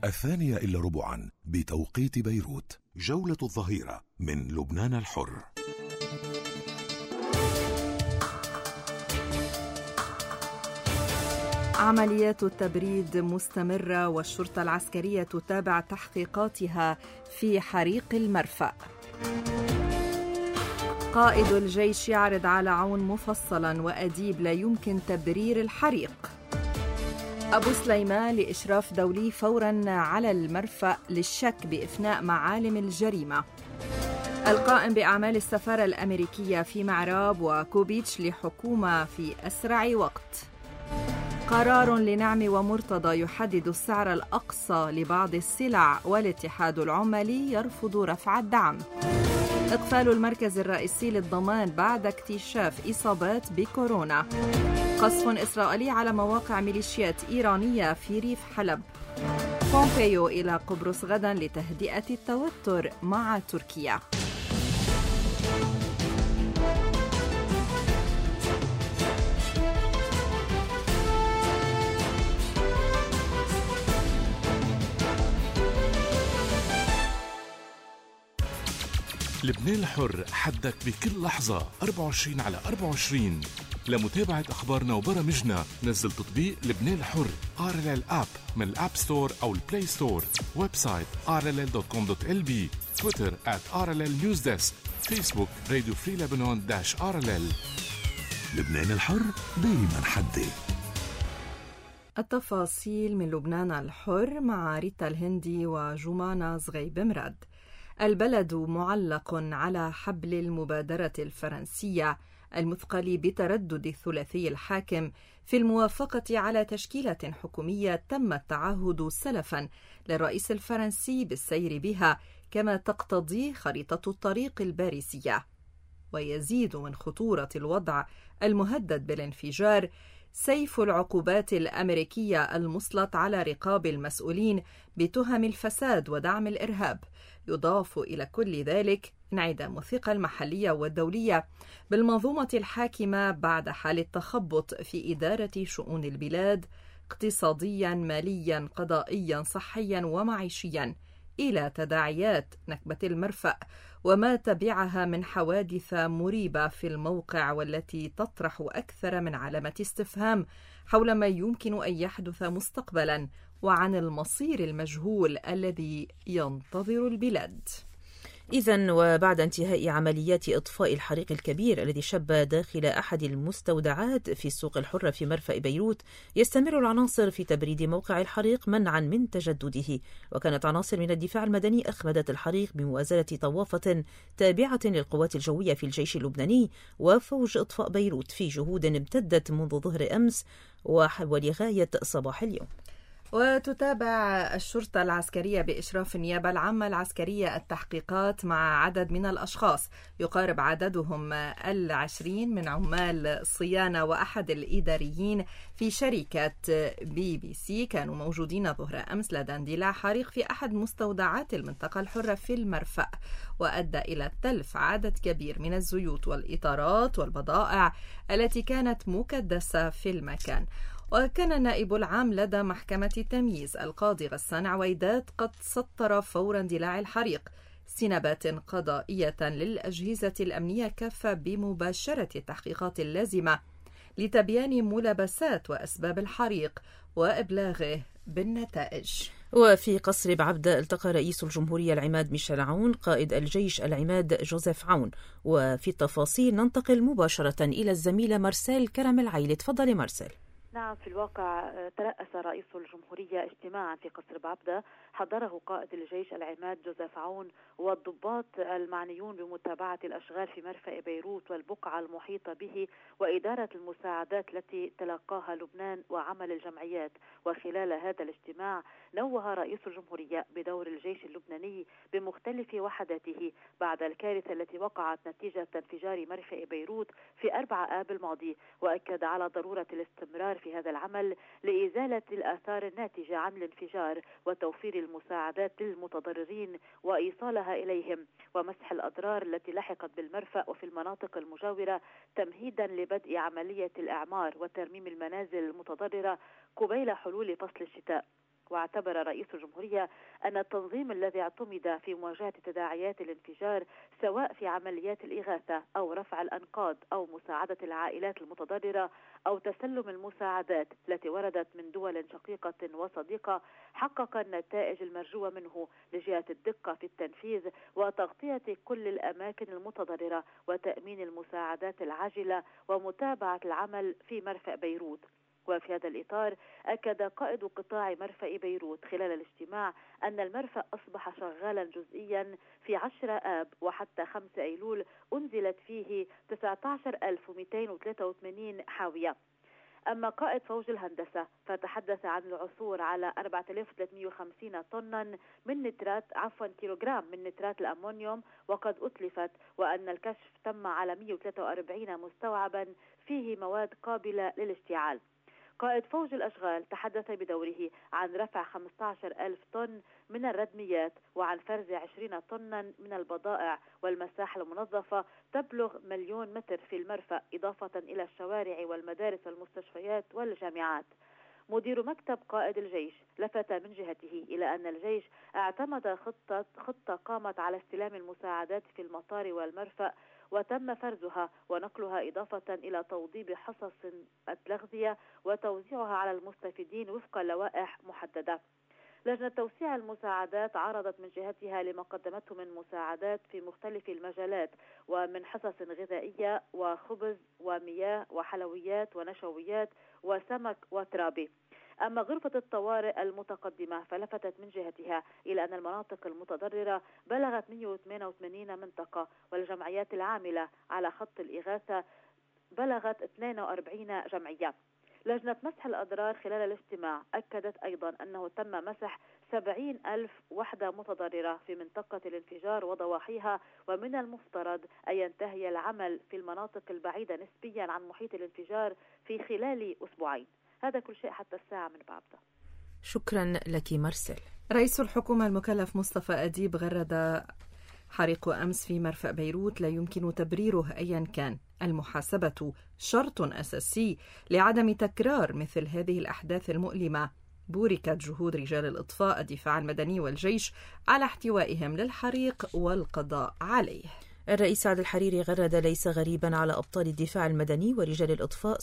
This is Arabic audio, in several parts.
2:40 بتوقيت بيروت. جولة الظهيرة من لبنان الحر. عمليات التبريد مستمرة والشرطة العسكرية تتابع تحقيقاتها في حريق المرفأ. قائد الجيش يعرض على عون مفصلا وأديب لا يمكن تبرير الحريق. أبو سليمان لإشراف دولي فورا على المرفأ للشك بإفناء معالم الجريمة. القائم بأعمال السفارة الأمريكية في معراب وكوبيتش لحكومة في أسرع وقت. قرار لنعم ومرتضى يحدد السعر الأقصى لبعض السلع والاتحاد العمالي يرفض رفع الدعم. إقفال المركز الرئيسي للضمان بعد اكتشاف إصابات بكورونا. قصف إسرائيلي على مواقع ميليشيات إيرانية في ريف حلب. بومبيو إلى قبرص غدا لتهدئة التوتر مع تركيا. لبنان الحر، حدك بكل لحظة 24/24. لمتابعة أخبارنا وبرامجنا نزل تطبيق لبنان الحر RLL App من الأب ستور أو البلاي ستور. ويب سايت rll.com.lb. تويتر @RLL Newsdesk. فيسبوك راديو فري لبنان -RLL. لبنان الحر دايما حدي. التفاصيل من لبنان الحر مع ريتا الهندي وجمانة زغيب مراد. البلد معلق على حبل المبادرة الفرنسية المثقل بتردد الثلاثي الحاكم في الموافقة على تشكيلة حكومية تم التعهد سلفا للرئيس الفرنسي بالسير بها كما تقتضي خريطة الطريق الباريسية. ويزيد من خطورة الوضع المهدد بالانفجار سيف العقوبات الأمريكية المسلط على رقاب المسؤولين بتهم الفساد ودعم الإرهاب. يضاف إلى كل ذلك انعدام الثقة المحلية والدولية بالمنظومة الحاكمة بعد حالة تخبط في إدارة شؤون البلاد اقتصاديا، ماليا، قضائيا، صحيا ومعيشيا، إلى تداعيات نكبة المرفأ وما تبعها من حوادث مريبة في الموقع، والتي تطرح أكثر من علامة استفهام حول ما يمكن أن يحدث مستقبلا وعن المصير المجهول الذي ينتظر البلاد. إذن وبعد انتهاء عمليات إطفاء الحريق الكبير الذي شب داخل أحد المستودعات في السوق الحرة في مرفأ بيروت، يستمر العناصر في تبريد موقع الحريق منعا من تجدده. وكانت عناصر من الدفاع المدني أخمدت الحريق بموازنة طوافة تابعة للقوات الجوية في الجيش اللبناني وفوج إطفاء بيروت في جهود امتدت منذ ظهر أمس ولغاية صباح اليوم. وتتابع الشرطة العسكرية بإشراف النيابة العامة العسكرية التحقيقات مع عدد من الأشخاص يقارب عددهم 20 من عمال الصيانة وأحد الإداريين في شركة BBC كانوا موجودين ظهر أمس لدى اندلاع حريق في أحد مستودعات المنطقة الحرة في المرفأ، وأدى إلى تلف عدد كبير من الزيوت والإطارات والبضائع التي كانت مكدسة في المكان. وكان النائب العام لدى محكمة التمييز القاضي غسان عويدات قد سطر فور اندلاع الحريق استنابات قضائية للأجهزة الأمنية كافة بمباشرة التحقيقات اللازمة لتبيان ملابسات وأسباب الحريق وإبلاغه بالنتائج. وفي قصر بعبدة التقى رئيس الجمهورية العماد ميشيل عون قائد الجيش العماد جوزيف عون. وفي التفاصيل ننتقل مباشرة إلى الزميلة مارسيل كرم العيلي. تفضلي مارسيل. نعم، في الواقع ترأس رئيس الجمهورية اجتماعا في قصر بعبدة حضره قائد الجيش العماد جوزيف عون والضباط المعنيون بمتابعة الأشغال في مرفأ بيروت والبقعة المحيطة به وإدارة المساعدات التي تلقاها لبنان وعمل الجمعيات. وخلال هذا الاجتماع نوه رئيس الجمهورية بدور الجيش اللبناني بمختلف وحداته بعد الكارثة التي وقعت نتيجة انفجار مرفأ بيروت في 4 آب الماضي، وأكد على ضرورة الاستمرار في هذا العمل لإزالة الآثار الناتجة عن الانفجار وتوفير المساعدات للمتضررين وإيصالها إليهم ومسح الأضرار التي لحقت بالمرفأ وفي المناطق المجاورة تمهيدا لبدء عملية الإعمار وترميم المنازل المتضررة قبيل حلول فصل الشتاء. واعتبر رئيس الجمهورية أن التنظيم الذي اعتمد في مواجهة تداعيات الانفجار سواء في عمليات الإغاثة أو رفع الأنقاض أو مساعدة العائلات المتضررة أو تسلم المساعدات التي وردت من دول شقيقة وصديقة حقق النتائج المرجوة منه لجهة الدقة في التنفيذ وتغطية كل الأماكن المتضررة وتأمين المساعدات العاجلة ومتابعة العمل في مرفأ بيروت. وفي هذا الإطار أكد قائد قطاع مرفأ بيروت خلال الاجتماع أن المرفأ أصبح شغالا جزئيا في 10 آب وحتى 5 أيلول أنزلت فيه 19283 حاوية. أما قائد فوج الهندسة فتحدث عن العثور على 4350 طنا من كيلوغرام من نترات الأمونيوم وقد أتلفت، وأن الكشف تم على 143 مستوعبا فيه مواد قابلة للاشتعال. قائد فوج الأشغال تحدث بدوره عن رفع 15,000 طن من الردميات وعن فرز 20 طنا من البضائع، والمساحة المنظفة تبلغ 1,000,000 متر في المرفأ، إضافة إلى الشوارع والمدارس والمستشفيات والجامعات. مدير مكتب قائد الجيش لفت من جهته إلى أن الجيش اعتمد خطة قامت على استلام المساعدات في المطار والمرفأ وتم فرزها ونقلها، إضافة إلى توضيب حصص الأغذية وتوزيعها على المستفيدين وفق لوائح محددة. لجنة توسيع المساعدات عرضت من جهتها لما قدمته من مساعدات في مختلف المجالات ومن حصص غذائية وخبز ومياه وحلويات ونشويات وسمك وترابي. أما غرفة الطوارئ المتقدمة فلفتت من جهتها إلى أن المناطق المتضررة بلغت 188 منطقة، والجمعيات العاملة على خط الإغاثة بلغت 42 جمعية. لجنة مسح الأضرار خلال الاجتماع أكدت أيضا أنه تم مسح 70,000 وحدة متضررة في منطقة الانفجار وضواحيها، ومن المفترض أن ينتهي العمل في المناطق البعيدة نسبيا عن محيط الانفجار في خلال أسبوعين. هذا كل شيء حتى الساعة من بعبدة. شكرا لك مارسيل. رئيس الحكومة المكلف مصطفى أديب غرد حريق أمس في مرفأ بيروت لا يمكن تبريره أيا كان. المحاسبة شرط أساسي لعدم تكرار مثل هذه الأحداث المؤلمة. بوركت جهود رجال الإطفاء، الدفاع المدني والجيش على احتوائهم للحريق والقضاء عليه. الرئيس عادل الحريري غرد ليس غريبا على أبطال الدفاع المدني ورجال الإطفاء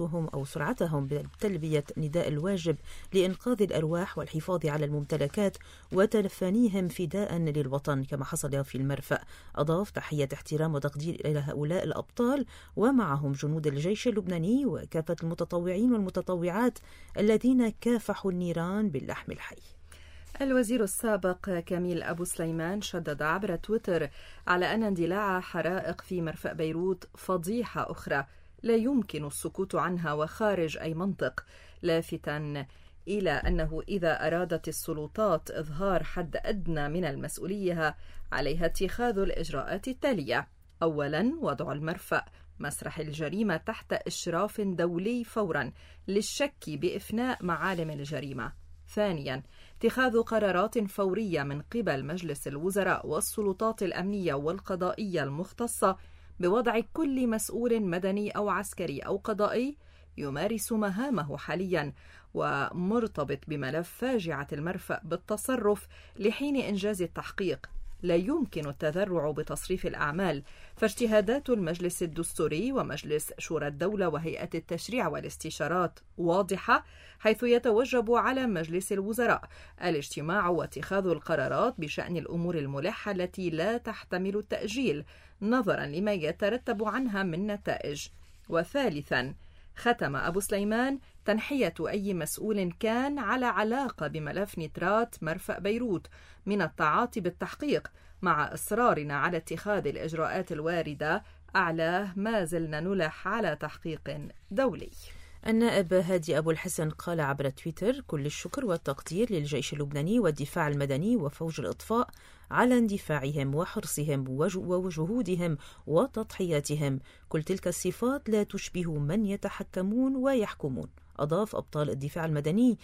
سرعتهم بتلبية نداء الواجب لإنقاذ الأرواح والحفاظ على الممتلكات وتفانيهم فداء للوطن كما حصل في المرفأ. أضاف تحية احترام وتقدير إلى هؤلاء الأبطال ومعهم جنود الجيش اللبناني وكافة المتطوعين والمتطوعات الذين كافحوا النيران باللحم الحي. الوزير السابق كميل أبو سليمان شدد عبر تويتر على أن اندلاع حرائق في مرفأ بيروت فضيحة أخرى لا يمكن السكوت عنها وخارج أي منطق، لافتاً إلى أنه إذا أرادت السلطات إظهار حد أدنى من المسؤولية عليها اتخاذ الإجراءات التالية: أولاً وضع المرفأ مسرح الجريمة تحت إشراف دولي فوراً للشك بإفناء معالم الجريمة. ثانياً اتخاذ قرارات فورية من قبل مجلس الوزراء والسلطات الأمنية والقضائية المختصة بوضع كل مسؤول مدني أو عسكري أو قضائي يمارس مهامه حالياً ومرتبط بملف فاجعة المرفأ بالتصرف لحين إنجاز التحقيق. لا يمكن التذرع بتصريف الأعمال، فاجتهادات المجلس الدستوري ومجلس شورى الدولة وهيئة التشريع والاستشارات واضحة، حيث يتوجب على مجلس الوزراء الاجتماع واتخاذ القرارات بشأن الأمور الملحة التي لا تحتمل التأجيل نظرا لما يترتب عنها من نتائج. وثالثا ختم أبو سليمان تنحية أي مسؤول كان على علاقة بملف نترات مرفأ بيروت من التعاطي بالتحقيق، مع إصرارنا على اتخاذ الإجراءات الواردة. أعلاه ما زلنا نلح على تحقيق دولي. النائب هادي أبو الحسن قال عبر تويتر: كل الشكر والتقدير للجيش اللبناني والدفاع المدني وفوج الإطفاء على اندفاعهم وحرصهم وجهودهم وتضحياتهم. كل تلك الصفات لا تشبه من يتحكمون ويحكمون. أضاف: أبطال الدفاع المدني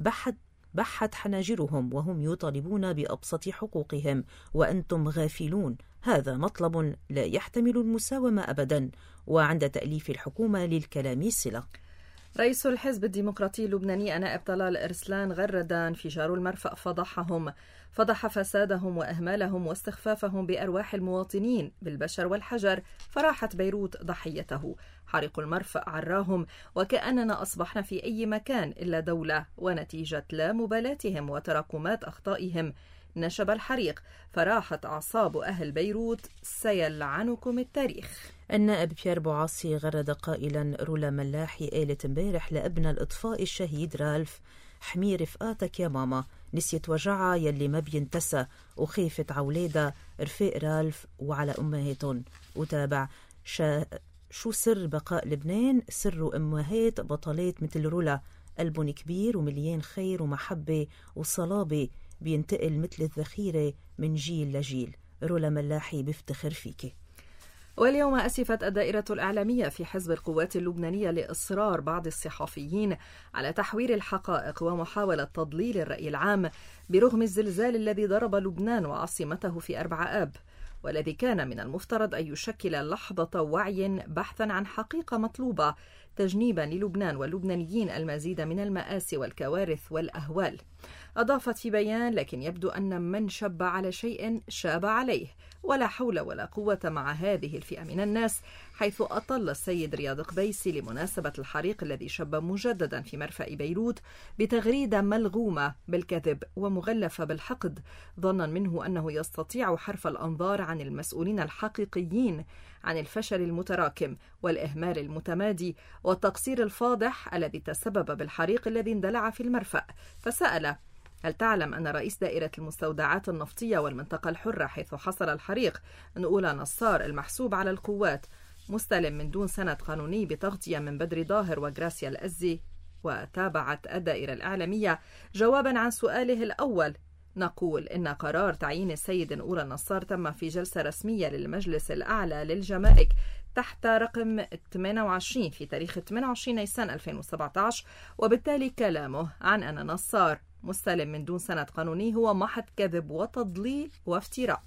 بحت حناجرهم وهم يطالبون بأبسط حقوقهم وأنتم غافلون. هذا مطلب لا يحتمل المساومة أبدا، وعند تأليف الحكومة للكلام صلة. رئيس الحزب الديمقراطي اللبناني نائب طلال إرسلان غرد انفجار المرفأ فضح فسادهم وإهمالهم واستخفافهم بأرواح المواطنين بالبشر والحجر، فراحت بيروت ضحيته. حريق المرفأ عراهم وكأننا أصبحنا في أي مكان إلا دولة، ونتيجة لا مبالاتهم وتراكمات أخطائهم نشب الحريق، فراحت أعصاب أهل بيروت، سيلعنكم التاريخ. النائب بيير بوعاصي غرد قائلا: رولا ملاحي قالت امبارح لابنها الإطفائي الشهيد رالف: حمي رفقاتك يا ماما، نسيت وجعها يلي ما بينتسى وخيفت عولادها رفيق رالف وعلى أمهاتهم. وتابع: شو سر بقاء لبنان؟ سر أمهات بطلات مثل رولا، قلبهم كبير ومليان خير ومحبة وصلابة، بينتقل مثل الذخيرة من جيل لجيل. رولا ملاحي بيفتخر فيكي. واليوم أسفت الدائرة الإعلامية في حزب القوات اللبنانية لإصرار بعض الصحفيين على تحوير الحقائق ومحاولة تضليل الرأي العام برغم الزلزال الذي ضرب لبنان وعاصمته في 4 آب، والذي كان من المفترض أن يشكل لحظة وعي بحثا عن حقيقة مطلوبة تجنيبا للبنان واللبنانيين المزيد من المآسي والكوارث والأهوال. أضافت في بيان: لكن يبدو أن من شب على شيء شاب عليه، ولا حول ولا قوة مع هذه الفئة من الناس، حيث أطل السيد رياض قبيسي لمناسبة الحريق الذي شب مجددا في مرفأ بيروت بتغريدة ملغومة بالكذب ومغلفة بالحقد، ظنا منه أنه يستطيع حرف الأنظار عن المسؤولين الحقيقيين عن الفشل المتراكم والإهمال المتمادي والتقصير الفاضح الذي تسبب بالحريق الذي اندلع في المرفأ. فسأل: هل تعلم أن رئيس دائرة المستودعات النفطية والمنطقة الحرة حيث حصل الحريق نقول نصار المحسوب على القوات مستلم من دون سند قانوني بتغطية من بدر ظاهر وغراسيا الأزي؟ وتابعت الدائرة الإعلامية جوابا عن سؤاله الأول: نقول إن قرار تعيين السيد نقول النصار تم في جلسة رسمية للمجلس الأعلى للجمارك تحت رقم 28 في تاريخ 28 نيسان 2017، وبالتالي كلامه عن أن نصار مستلم من دون سند قانوني هو محض كذب وتضليل وافتراء.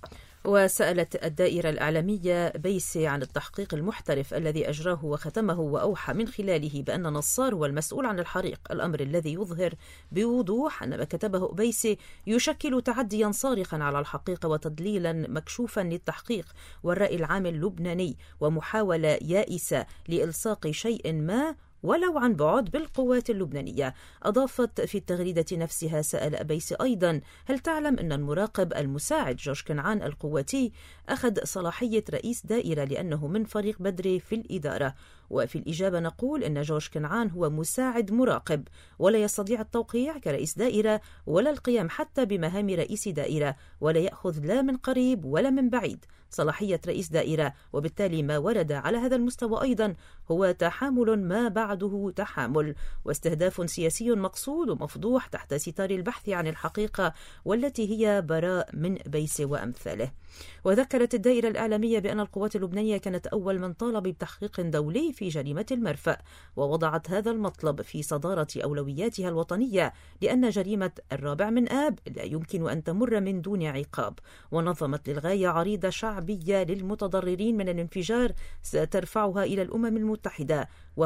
وسألت الدائرة الإعلامية بيسي عن التحقيق المحترف الذي أجراه وختمه وأوحى من خلاله بأن نصار هو المسؤول عن الحريق، الأمر الذي يظهر بوضوح أن ما كتبه بيسي يشكل تعديا صارخا على الحقيقة وتضليلا مكشوفا للتحقيق والرأي العام اللبناني، ومحاولة يائسة لإلصاق شيء ما ولو عن بعد بالقوات اللبنانية. أضافت في التغريدة نفسها: سأل بيسي أيضا: هل تعلم أن المراقب المساعد جورج كنعان القواتي أخذ صلاحية رئيس دائرة لأنه من فريق بدري في الإدارة؟ وفي الإجابة نقول أن جورج كنعان هو مساعد مراقب ولا يستطيع التوقيع كرئيس دائرة ولا القيام حتى بمهام رئيس دائرة، ولا يأخذ لا من قريب ولا من بعيد صلاحية رئيس دائرة، وبالتالي ما ورد على هذا المستوى أيضا هو تحامل ما بعده تحامل واستهداف سياسي مقصود ومفضوح تحت ستار البحث عن الحقيقة والتي هي براء من بيسي وأمثاله. وذكرت الدائرة الإعلامية بأن القوات اللبنانية كانت أول من طالب بتحقيق دولي في جريمة المرفأ، ووضعت هذا المطلب في صدارة أولوياتها الوطنية لأن جريمة 4 آب لا يمكن أن تمر من دون عقاب، ونظمت للغاية عريضة شعبية للمتضررين من الانفجار سترفعها إلى الأمم المتحدة،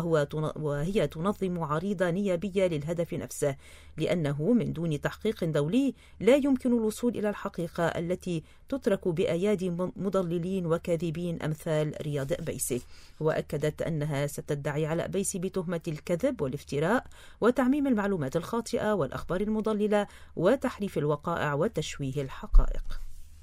وهي تنظم عريضة نيابية للهدف نفسه، لأنه من دون تحقيق دولي لا يمكن الوصول إلى الحقيقة التي تترك بأيادي مضللين وكاذبين أمثال رياض بيسي. وأكدت أنها ستدعي على بيسي بتهمة الكذب والافتراء وتعميم المعلومات الخاطئة والأخبار المضللة وتحريف الوقائع وتشويه الحقائق.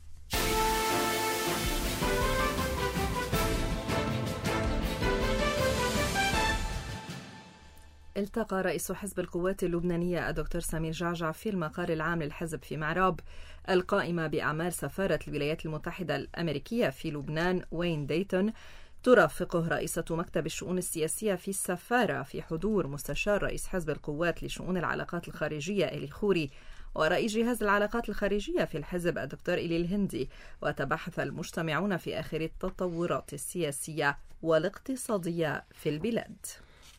التقى رئيس حزب القوات اللبنانية الدكتور سمير جعجع في المقر العام للحزب في معراب القائمة بأعمال سفارة الولايات المتحدة الأمريكية في لبنان وين ديتون، ترافقه رئيسة مكتب الشؤون السياسية في السفارة في حضور مستشار رئيس حزب القوات لشؤون العلاقات الخارجية إلي خوري ورئيس جهاز العلاقات الخارجية في الحزب الدكتور إلي الهندي، وتبحث المجتمعون في آخر التطورات السياسية والاقتصادية في البلاد.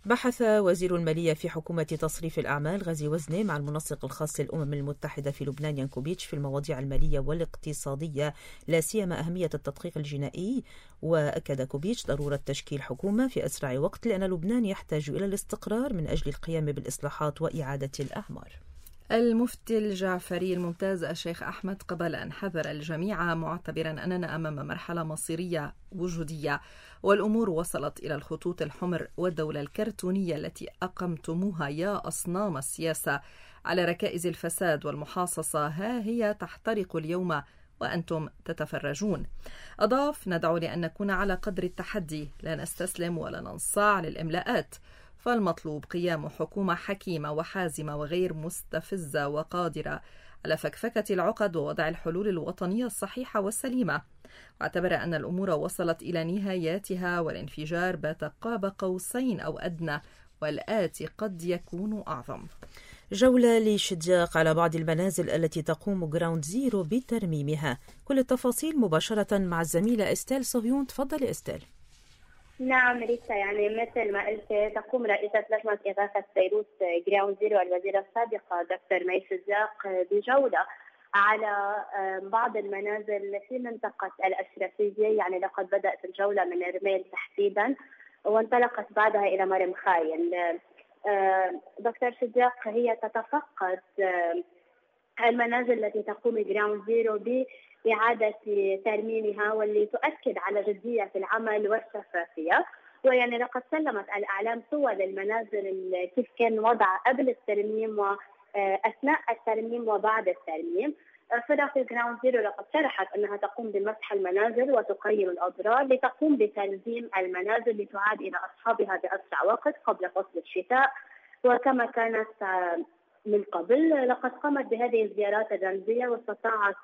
بحث وزير المالية في حكومة تصريف الأعمال غازي وزني مع المنسق الخاص للأمم المتحدة في لبنان يانكوفيتش في المواضيع المالية والاقتصادية، لا سيما أهمية التدقيق الجنائي. وأكد كوفيتش ضرورة تشكيل حكومة في أسرع وقت لأن لبنان يحتاج إلى الاستقرار من أجل القيام بالإصلاحات وإعادة الأعمار. المفتي الجعفري الممتاز الشيخ أحمد قبلان حذر الجميع معتبرا أننا أمام مرحلة مصيرية وجودية والأمور وصلت إلى الخطوط الحمر، والدولة الكرتونية التي أقمتموها يا أصنام السياسة على ركائز الفساد والمحاصصة ها هي تحترق اليوم وأنتم تتفرجون. أضاف: ندعو لأن نكون على قدر التحدي، لا نستسلم ولا ننصاع للإملاءات، فالمطلوب قيام حكومة حكيمة وحازمة وغير مستفزة وقادرة على فكفكة العقد ووضع الحلول الوطنية الصحيحة والسليمة. واعتبر أن الأمور وصلت إلى نهاياتها والانفجار بات قاب قوسين أو أدنى، والآتي قد يكون أعظم. جولة لشدياق على بعض المنازل التي تقوم جراوند زيرو بترميمها. كل التفاصيل مباشرة مع الزميلة إستيل صهيون. تفضلي إستيل. نعم ريتا، يعني مثل ما قلت تقوم رئيسة لجنة إغاثة بيروت جراوند زيرو الوزيرة السابقة دكتور مي شدياق بجولة على بعض المنازل في منطقة الأشرفية. يعني لقد بدأت الجولة من رميل تحديدا وانطلقت بعدها إلى مرم خايل. دكتور شدياق هي تتفقد المنازل التي تقوم جراوند زيرو بإعادة ترميمها، واللي تؤكد على جدية العمل والشفافية. ويعني لقد سلمت الأعلام صور للمنازل كيف كان وضعها قبل الترميم وأثناء الترميم وبعد الترميم. فرقة جراوند زيرو لقد شرحت أنها تقوم بمسح المنازل وتقيم الأضرار لتقوم بتنظيم المنازل لتعاد إلى أصحابها بأسرع وقت قبل فصل الشتاء. وكما كانت من قبل لقد قامت بهذه الزيارات الرمزية واستطاعت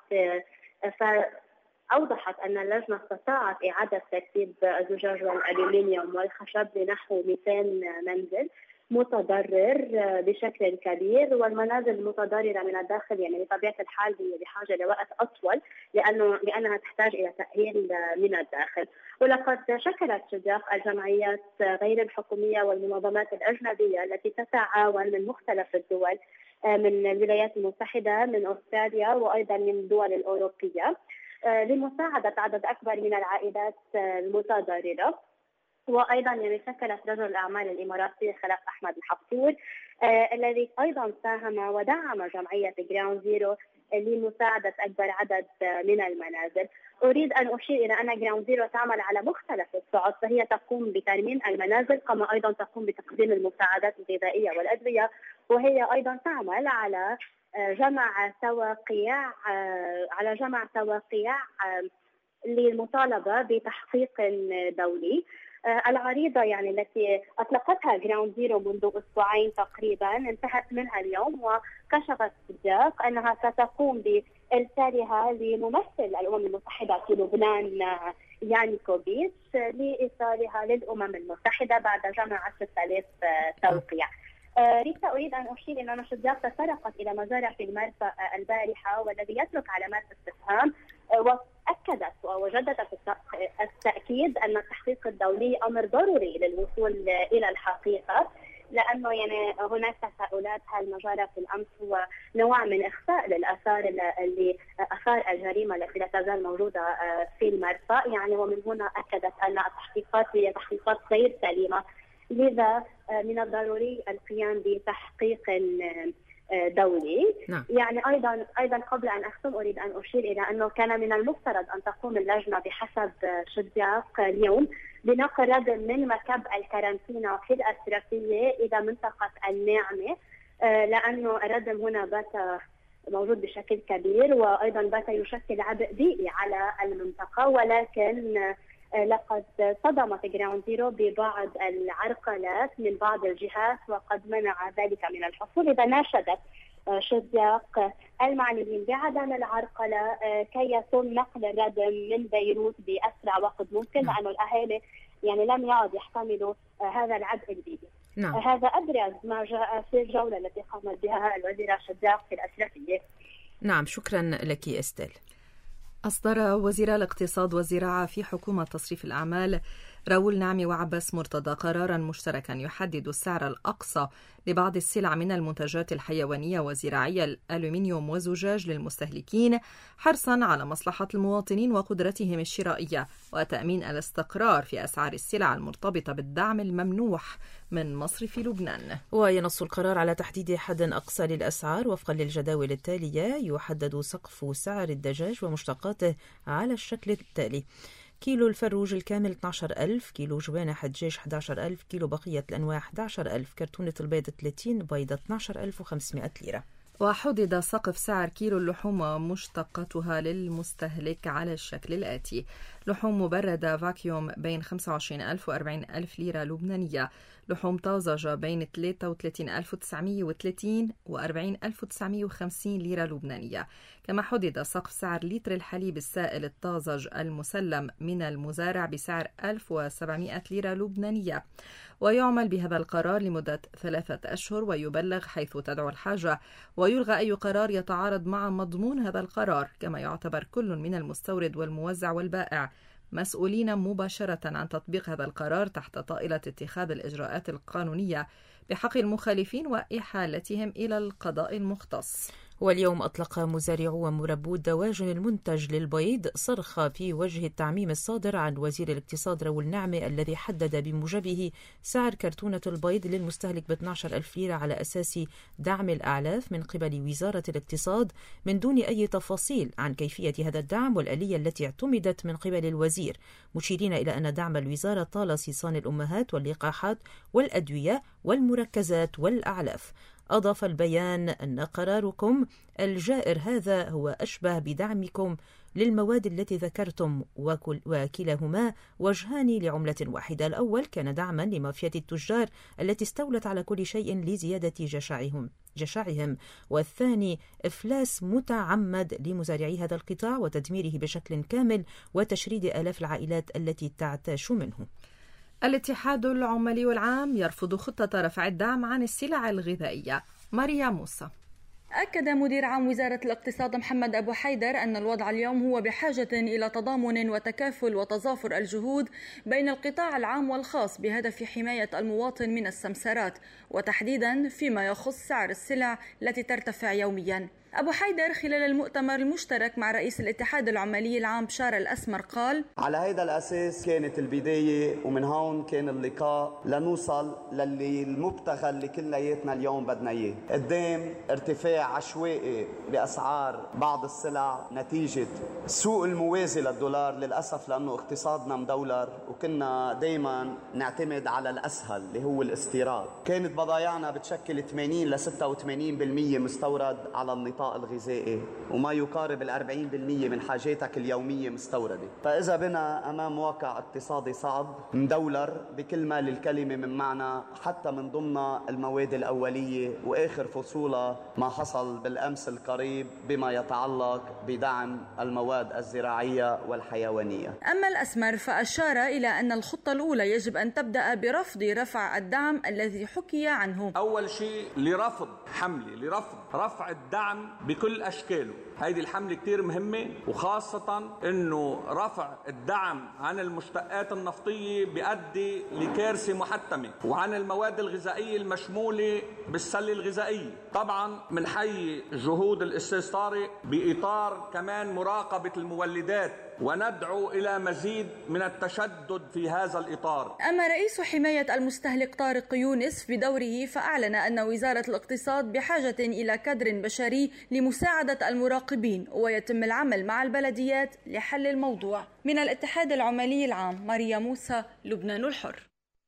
أوضحت أن اللجنة استطاعت إعادة ترتيب الزجاج والألومنيوم والخشب لنحو 200 منزل متضرر بشكل كبير. والمنازل المتضررة من الداخل يعني بطبيعة الحال هي بحاجة لوقت أطول لأنها تحتاج إلى تأهيل من الداخل. ولقد شكلت شدياق الجمعيات غير الحكومية والمنظمات الأجنبية التي تتعاون من مختلف الدول، من الولايات المتحدة، من أستراليا، وأيضا من الدول الأوروبية، لمساعدة عدد أكبر من العائلات المتضررة. وأيضا يعني شكلت رجل الأعمال الإماراتي خلف أحمد الحفور الذي أيضا ساهم ودعم جمعية جراوند زيرو لمساعدة أكبر عدد من المنازل. أريد أن أشير إلى أن جراوند زيرو تعمل على مختلف الصعود، فهي تقوم بترميم المنازل كما أيضا تقوم بتقديم المساعدات الغذائية والأدوية، وهي أيضا تعمل على جمع توقيع للمطالبة بتحقيق دولي. العريضة يعني التي أطلقتها جراوند زيرو منذ أسبوعين تقريبا انتهت منها اليوم، وكشفت شدياق أنها ستقوم بإرسالها لممثل الأمم المتحدة في لبنان يانكوفيتش لإيصالها للأمم المتحدة بعد جمع 10,000 توقيع. ريتا، أريد أن أشير أن شدياق تسرقت إلى مزارع في المرفأ البارحة والذي يترك علامات استفهام، وأكدت وجددت التأكيد أن التحقيق الدولي أمر ضروري للوصول إلى الحقيقة، لأنه يعني هناك تساؤلات هل ما جرى في الأمس هو نوع من إخفاء للآثار اللي آثار الجريمة التي لا تزال موجودة في المرفأ يعني. ومن هنا أكدت أن التحقيقات هي تحقيقات غير سليمة، لذا من الضروري القيام بتحقيق دولي. نعم. يعني أيضا قبل أن أختم أريد أن أشير إلى أنه كان من المفترض أن تقوم اللجنة بحسب شدياق اليوم بنقل ردم من مكب الكارانتينا في الأشرفية إلى منطقة الناعمة، لأنه الردم هنا بات موجود بشكل كبير وأيضا بات يشكل عبء بيئي على المنطقة. ولكن لقد صدمت جراوند زيرو ببعض العرقلات من بعض الجهات وقد منع ذلك من الحصول. إذا ناشدت شدياق المعنيين بعدم العرقلة كي يتم نقل الردم من بيروت بأسرع وقت ممكن، لأنه الأهالي يعني لم يعد يحتملوا هذا العبء البيئي. نعم. هذا أبرز ما جاء في الجولة التي قامت بها الوزيرة شدياق في الأشرفية. نعم، شكرا لك إستيل. أصدر وزير الاقتصاد والزراعة في حكومة تصريف الأعمال راؤول نعمي وعباس مرتضى قرارا مشتركا يحدد السعر الأقصى لبعض السلع من المنتجات الحيوانية والزراعية الألومنيوم والزجاج للمستهلكين، حرصا على مصلحة المواطنين وقدرتهم الشرائية وتأمين الاستقرار في أسعار السلع المرتبطة بالدعم الممنوح من مصرف لبنان. وينص القرار على تحديد حد أقصى للأسعار وفقا للجداول التالية. يحدد سقف سعر الدجاج ومشتقاته على الشكل التالي: كيلو الفروج الكامل 12,000، كيلو جوانح حجاج 11,000، كيلو بقية الأنواع 11,000، كرتونة البيض 30 بيضة 12,500 ليرة. وحدد سقف سعر كيلو اللحوم ومشتقاتها للمستهلك على الشكل الآتي: لحوم مبردة فاكيوم بين 25,000 و 40,000 ليرة لبنانية، لحوم طازجة بين 33,930 و 40,950 ليرة لبنانية. كما حدد سقف سعر لتر الحليب السائل الطازج المسلم من المزارع بسعر 1,700 ليرة لبنانية. ويعمل بهذا القرار لمدة 3 أشهر ويبلغ حيث تدعو الحاجة، ويلغى أي قرار يتعارض مع مضمون هذا القرار. كما يعتبر كل من المستورد والموزع والبائع مسؤولين مباشرة عن تطبيق هذا القرار تحت طائلة اتخاذ الإجراءات القانونية بحق المخالفين وإحالتهم إلى القضاء المختص. واليوم أطلق مزارعو ومربو الدواجن المنتج للبيض صرخة في وجه التعميم الصادر عن وزير الاقتصاد راؤول نعمي، الذي حدد بموجبه سعر كرتونة البيض للمستهلك ب 12,000 ليرة على أساس دعم الأعلاف من قبل وزارة الاقتصاد، من دون أي تفاصيل عن كيفية هذا الدعم والآلية التي اعتمدت من قبل الوزير، مشيرين إلى أن دعم الوزارة طال صيصان الأمهات واللقاحات والأدوية والمركزات والأعلاف. أضاف البيان أن قراركم الجائر هذا هو أشبه بدعمكم للمواد التي ذكرتم، وكلاهما وجهان لعملة واحدة. الأول كان دعما لمافيا التجار التي استولت على كل شيء لزيادة جشعهم، والثاني إفلاس متعمد لمزارعي هذا القطاع وتدميره بشكل كامل وتشريد آلاف العائلات التي تعتاش منه. الاتحاد العمالي العام يرفض خطة رفع الدعم عن السلع الغذائية. ماريا موسى. أكد مدير عام وزارة الاقتصاد محمد أبو حيدر أن الوضع اليوم هو بحاجة إلى تضامن وتكافل وتظافر الجهود بين القطاع العام والخاص بهدف حماية المواطن من السمسرات، وتحديدا فيما يخص سعر السلع التي ترتفع يوميا. أبو حيدر خلال المؤتمر المشترك مع رئيس الاتحاد العمالي العام بشار الأسمر قال: على هذا الأساس كانت البداية، ومن هون كان اللقاء لنوصل للي المبتغى اللي كلياتنا اليوم بدنا إياه، قدام ارتفاع عشوائي بأسعار بعض السلع نتيجة السوق الموازي للدولار. للأسف لأنه اقتصادنا مدولار وكنا دايما نعتمد على الأسهل اللي هو الاستيراد، كانت بضايعنا بتشكل 80 ل 86% مستورد على النطاق الغذائي، وما يقارب 40% من حاجاتك اليومية مستوردة. فإذا بنا أمام واقع اقتصادي صعب مدولر بكل ما للكلمة من معنى، حتى من ضمن المواد الأولية، وآخر فصولها ما حصل بالأمس القريب بما يتعلق بدعم المواد الزراعية والحيوانية. أما الأسمر فأشار إلى أن الخطة الأولى يجب أن تبدأ برفض رفع الدعم الذي حكي عنه. أول شيء لرفض رفع الدعم بكل أشكاله. هيدي الحملة كتير مهمة، وخاصة أنه رفع الدعم عن المشتقات النفطية بيؤدي لكارثة محتمة، وعن المواد الغذائية المشمولة بالسلة الغذائية. طبعا من حي جهود الأستاذ طارق بإطار كمان مراقبة المولدات، وندعو إلى مزيد من التشدد في هذا الإطار. أما رئيس حماية المستهلك طارق يونس بدوره فأعلن أن وزارة الاقتصاد بحاجة إلى كادر بشري لمساعدة المراقبين، ويتم العمل مع البلديات لحل الموضوع. من الاتحاد العمالي العام، ماريا موسى، لبنان الحر.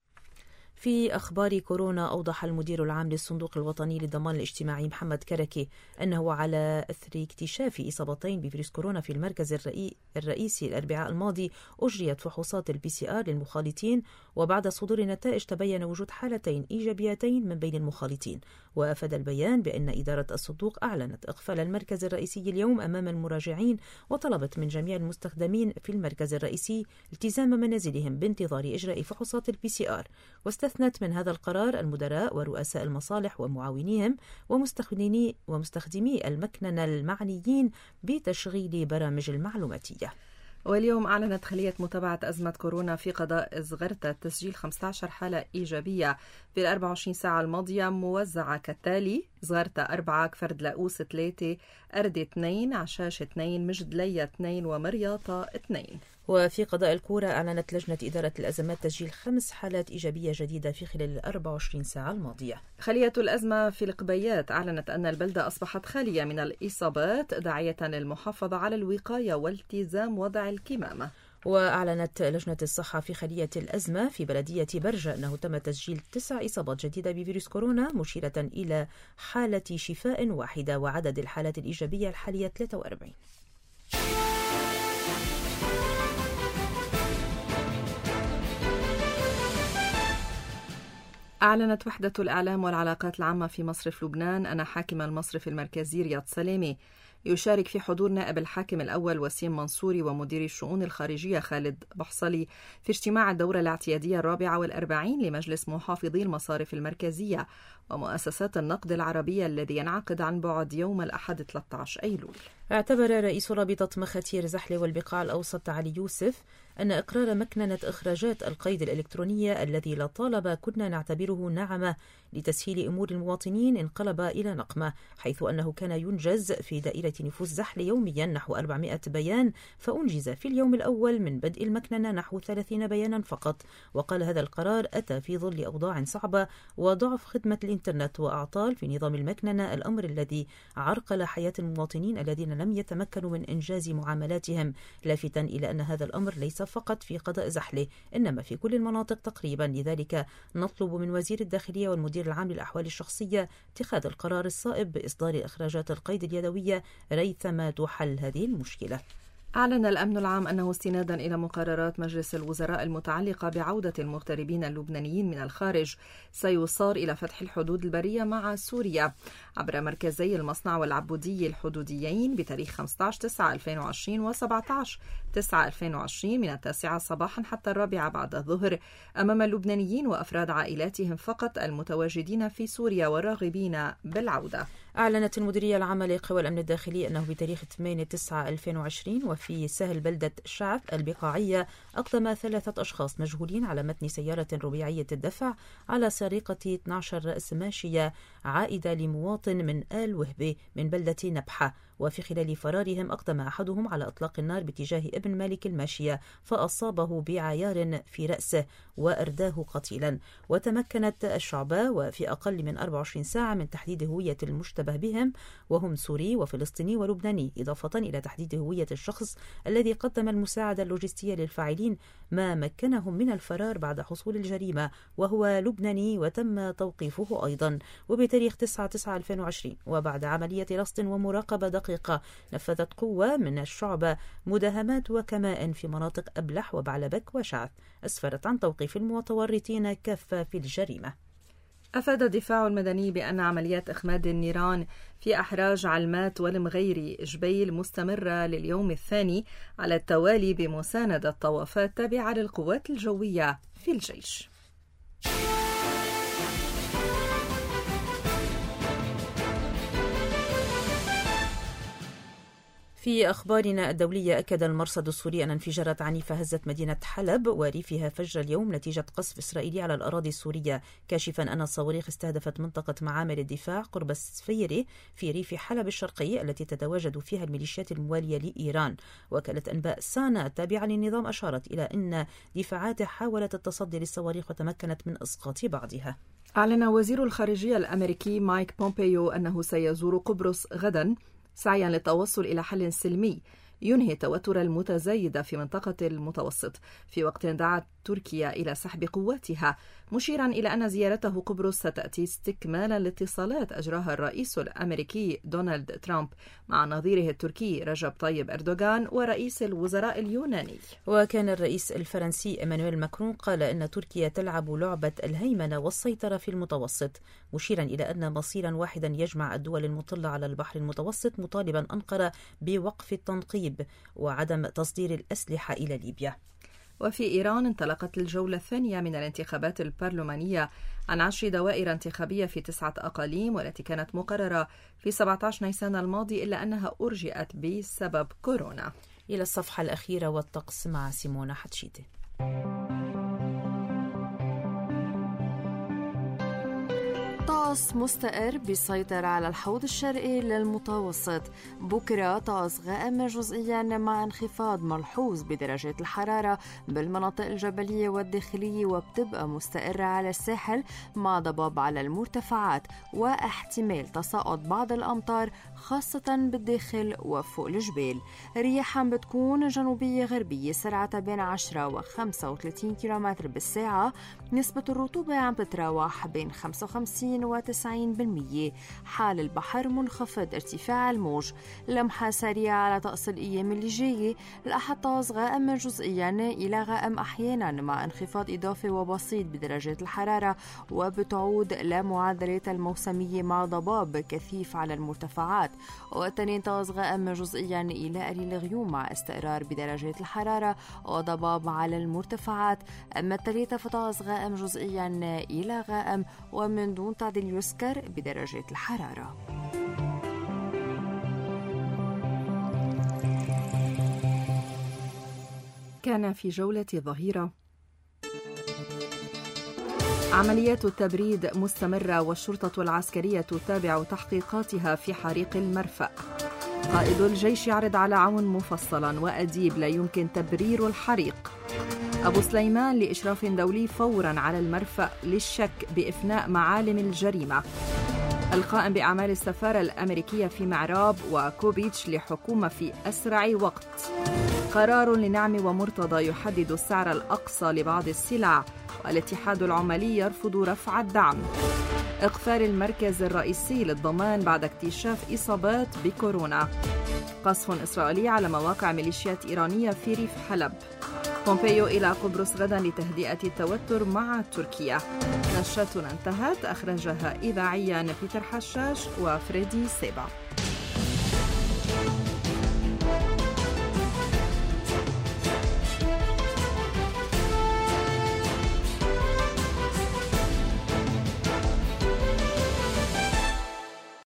في أخبار كورونا، أوضح المدير العام للصندوق الوطني للضمان الاجتماعي محمد كركي أنه على أثر اكتشاف إصابتين بفيروس كورونا في المركز الرئيسي الأربعاء الماضي أجريت فحوصات الPCR للمخالطين، وبعد صدور النتائج تبين وجود حالتين إيجابيتين من بين المخالطين. وأفاد البيان بأن إدارة الصندوق أعلنت إقفال المركز الرئيسي اليوم أمام المراجعين، وطلبت من جميع المستخدمين في المركز الرئيسي التزام منازلهم بانتظار إجراء فحوصات الPCR. واستثنت من هذا القرار المدراء ورؤساء المصالح ومعاونيهم ومستخدمي المكننة المعنيين بتشغيل برامج المعلوماتية. واليوم أعلنت خلية متابعة أزمة كورونا في قضاء زغرتة تسجيل 15 حالة إيجابية في 24 ساعة الماضية، موزعة كالتالي: زغرتة 4، كفرد لاؤوس 3، أردي 2، عشاش 2، مجدلية 2، ومرياطة 2. وفي قضاء الكورة أعلنت لجنة إدارة الأزمات تسجيل 5 حالات إيجابية جديدة في خلال 24 ساعة الماضية. خلية الأزمة في القبيات أعلنت أن البلدة أصبحت خالية من الإصابات، داعية للمحافظة على الوقاية والتزام وضع الكمامة. وأعلنت لجنة الصحة في خلية الأزمة في بلدية برجة أنه تم تسجيل 9 إصابات جديدة بفيروس كورونا، مشيرة إلى حالة شفاء واحدة، وعدد الحالات الإيجابية الحالية 43. أعلنت وحدة الإعلام والعلاقات العامة في مصرف لبنان أن حاكم المصرف المركزي رياض سلامي يشارك في حضور نائب الحاكم الأول وسيم منصوري ومدير الشؤون الخارجية خالد بحصلي في اجتماع الدورة الاعتيادية 44 لمجلس محافظي المصارف المركزية ومؤسسات النقد العربية الذي ينعقد عن بعد يوم الأحد 13 أيلول. اعتبر رئيس رابطة مخاتير زحلة والبقاع الأوسط علي يوسف أن إقرار مكننة إخراجات القيد الإلكترونية الذي لطالما كنا نعتبره نعمة لتسهيل أمور المواطنين انقلب إلى نقمة، حيث أنه كان ينجز في دائرة نفوذ زحلة يوميا نحو 400 بيان، فأنجز في اليوم الأول من بدء المكننة نحو 30 بيانا فقط. وقال هذا القرار أتى في ظل أوضاع صعبة وضعف خدمة الإنترنت وأعطال في نظام المكننة، الأمر الذي عرقل حياة المواطنين الذين لم يتمكنوا من إنجاز معاملاتهم، لافتا إلى أن هذا الأمر ليس فقط في قضاء زحلة إنما في كل المناطق تقريبا. لذلك نطلب من وزير الداخلية والمدير العام للأحوال الشخصية اتخاذ القرار الصائب بإصدار إخراجات القيد اليدوية ريثما تحل هذه المشكلة. أعلن الأمن العام أنه استنادا إلى مقررات مجلس الوزراء المتعلقة بعودة المغتربين اللبنانيين من الخارج سيصار إلى فتح الحدود البرية مع سوريا عبر مركزي المصنع والعبودية الحدوديين بتاريخ 15/9/2020 و 17/9/2020 من 9 صباحا حتى 4 بعد الظهر أمام اللبنانيين وأفراد عائلاتهم فقط المتواجدين في سوريا والراغبين بالعودة. أعلنت المديرية العامة للقوى الأمن الداخلي أنه بتاريخ 8/9/2020 وفي سهل بلدة شعب البقاعية أقدم 3 أشخاص مجهولين على متن سيارة ربيعية الدفع على سرقة 12 رأس ماشية عائدة لمواطن من آل وهبة من بلدة نبحة، وفي خلال فرارهم أقدم أحدهم على إطلاق النار باتجاه ابن مالك الماشية فأصابه بعيار في رأسه وأرداه قتيلا. وتمكنت الشعبة وفي أقل من 24 ساعة من تحديد هوية المشتبه بهم، وهم سوري وفلسطيني ولبناني، إضافة إلى تحديد هوية الشخص الذي قدم المساعدة اللوجستية للفاعلين، ما مكنهم من الفرار بعد حصول الجريمة، وهو لبناني وتم توقيفه أيضا. وبتاريخ 9/9/2020 وبعد عملية رصد ومراقبة دقيقة نفذت قوة من الشعبة مداهمات وكمائن في مناطق أبلح وبعلبك وشعث أسفرت عن توقيف المتورطين كافة في الجريمة. أفاد الدفاع المدني بأن عمليات إخماد النيران في أحراج علمات والمغيري جبيل مستمرة لليوم الثاني على التوالي بمساندة طوافات تابعة للقوات الجوية في الجيش. في أخبارنا الدولية، أكد المرصد السوري أن انفجارات عنيفة هزت مدينة حلب وريفها فجر اليوم نتيجة قصف إسرائيلي على الأراضي السورية، كاشفا أن الصواريخ استهدفت منطقة معامل الدفاع قرب السفيري في ريف حلب الشرقي التي تتواجد فيها الميليشيات الموالية لإيران. وكالة أنباء سانا التابعة للنظام أشارت إلى أن دفاعاته حاولت التصدي للصواريخ وتمكنت من إسقاط بعضها. أعلن وزير الخارجية الأمريكي مايك بومبيو أنه سيزور قبرص غدا سعيا للتوصل إلى حل سلمي ينهي التوتر المتزايد في منطقة المتوسط، في وقت دعت تركيا إلى سحب قواتها، مشيرا إلى أن زيارته قبرص ستأتي استكمالا لاتصالات أجراها الرئيس الأمريكي دونالد ترامب مع نظيره التركي رجب طيب أردوغان ورئيس الوزراء اليوناني. وكان الرئيس الفرنسي إيمانويل ماكرون قال إن تركيا تلعب لعبة الهيمنة والسيطرة في المتوسط، مشيرا إلى أن مصيرا واحدا يجمع الدول المطلة على البحر المتوسط، مطالبا أنقرة بوقف التنقيب وعدم تصدير الأسلحة إلى ليبيا. وفي إيران انطلقت الجولة الثانية من الانتخابات البرلمانية عن 10 دوائر انتخابية في 9 أقاليم، والتي كانت مقررة في 17 نيسان الماضي إلا أنها أرجئت بسبب كورونا. إلى الصفحة الأخيرة والطقس مع سيمونا حتشيتي. طقس مستقر بيسيطر على الحوض الشرقي للمتوسط. بكرة طقس غائم جزئيا مع انخفاض ملحوظ بدرجات الحرارة بالمناطق الجبلية والداخلية، وبتبقى مستقرة على الساحل مع ضباب على المرتفعات واحتمال تساقط بعض الأمطار خاصة بالداخل وفوق الجبال. رياح بتكون جنوبية غربية سرعتها بين 10 و 35 كيلومتر بالساعة. نسبة الرطوبة عم تتراوح بين 55 و 90%. حال البحر منخفض ارتفاع الموج. لمحة سريعة على طقس الأيام اللي جاية. الأحد طقس غائم جزئيا إلى غائم أحيانا مع انخفاض إضافي وبسيط بدرجات الحرارة، وبتعود لمعدلات الموسمية مع ضباب كثيف على المرتفعات. والتنين طقس غائم جزئيا إلى قليل غيوم مع استقرار بدرجات الحرارة وضباب على المرتفعات. أما الثلاثة فطقس غائم جزئيا إلى غائم ومن دون تعديل يذكر بدرجات الحرارة. كان في جولة ظهيرة. عمليات التبريد مستمرة والشرطة العسكرية تتابع تحقيقاتها في حريق المرفأ. قائد الجيش يعرض على عون مفصلا وأديب لا يمكن تبرير الحريق. أبو سليمان لإشراف دولي فورا على المرفأ للشك بإفناء معالم الجريمة. القائم بأعمال السفارة الأمريكية في معراب وكوبيتش لحكومة في أسرع وقت. قرار لنعم ومرتضى يحدد السعر الأقصى لبعض السلع، والاتحاد العمالي يرفض رفع الدعم. إقفال المركز الرئيسي للضمان بعد اكتشاف إصابات بكورونا. قصف إسرائيلي على مواقع ميليشيات إيرانية في ريف حلب. بومبيو إلى قبرص غدا لتهدئة التوتر مع تركيا. نشرتنا انتهت، أخرجها إذاعيا بيتر حشاش وفريدي سيبا.